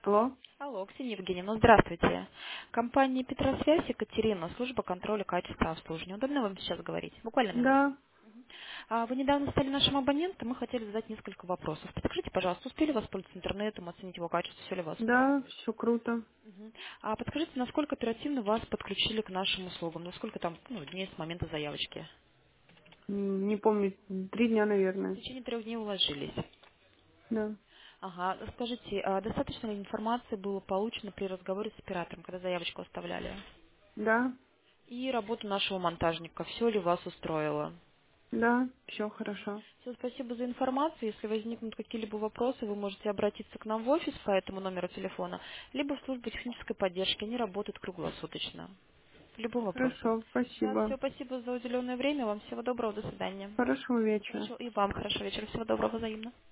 Алло? Алло, Ксения Евгеньевна, здравствуйте. Компания Петросвязь, Екатерина, служба контроля качества обслуживания. Удобно вам сейчас говорить? Буквально минуту. Да, Вы недавно стали нашим абонентом, мы хотели задать несколько вопросов. Подскажите, пожалуйста, успели воспользоваться интернетом, оценить его качество, все ли вас да, устраивает? все круто. Мгм. Подскажите, насколько оперативно вас подключили к нашим услугам? Насколько там дней с момента заявочки? Не помню, 3 дня, В наверное. течение 3 дней уложились. Да, Ага, скажите, достаточно ли информации было получено при разговоре с оператором, когда заявочку оставляли? да, И работу нашего монтажника. Все ли вас устроило? да, все хорошо. Все, спасибо за информацию. Если возникнут какие-либо вопросы, вы можете обратиться к нам в офис по этому номеру телефона, либо в службу технической поддержки. Они работают круглосуточно. По любым вопросам. Хорошо, Да, спасибо. все, спасибо за уделенное время. Вам всего доброго. До свидания. Хорошего вечера. Хорошо. И вам хорошего вечера. Всего доброго взаимно.